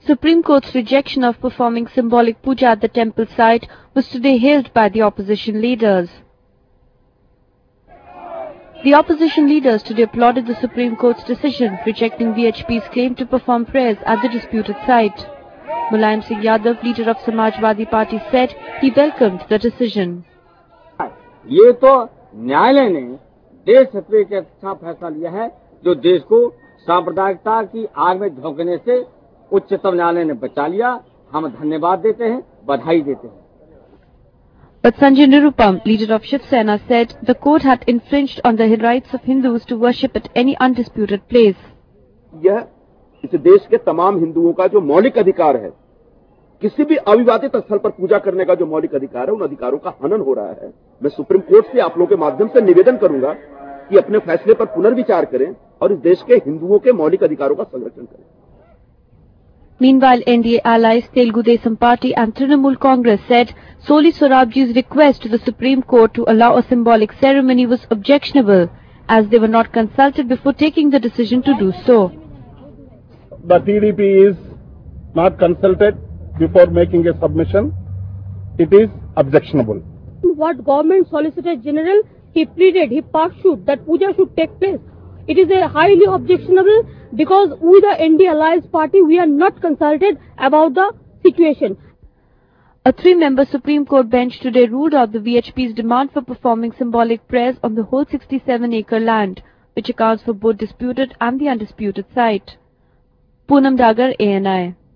Supreme Court's rejection of performing symbolic puja at the temple site was today hailed by the opposition leaders. The opposition leaders today applauded the Supreme Court's decision rejecting VHP's claim to perform prayers at the disputed site. Mulayam Singh Yadav, leader of Samajwadi Party, said he welcomed the decision. ये तो न्यायालय ने देश हित के अच्छा फैसला लिया है, जो देश को सांप्रदायिकता की आग में झोंकने से उच्चतम न्यायालय ने बचा लिया. हम धन्यवाद देते हैं, बधाई देते हैं. But Sanjay Nirupam, leader of Shiv Sena, said the court had infringed on the rights of Hindus to worship at any undisputed place. यह इस देश के तमाम हिंदुओं का जो मौलिक अधिकार है, किसी भी अविवादित स्थल पर पूजा करने का जो मौलिक अधिकार है, उन अधिकारों का हनन हो रहा है. मैं सुप्रीम कोर्ट से आप लोगों के माध्यम से निवेदन करूंगा कि अपने फैसले पर पुनर्विचार करें और इस देश के हिंदुओं के मौलिक अधिकारों का संरक्षण करें. Meanwhile, NDA allies Telugu Desam Party and Trinamool Congress said Soli Sorabji's request to the Supreme Court to allow a symbolic ceremony was objectionable, as they were not consulted before taking the decision to do so. The TDP is not consulted before making a submission. It is objectionable. What Government Solicitor General, he pleaded, he pursued that puja should take place. It is a highly objectionable because we, the NDA Alliance Party, we are not consulted about the situation. A 3-member Supreme Court bench today ruled out the VHP's demand for performing symbolic prayers on the whole 67-acre land, which accounts for both disputed and the undisputed site. Poonam Dagar, ANI.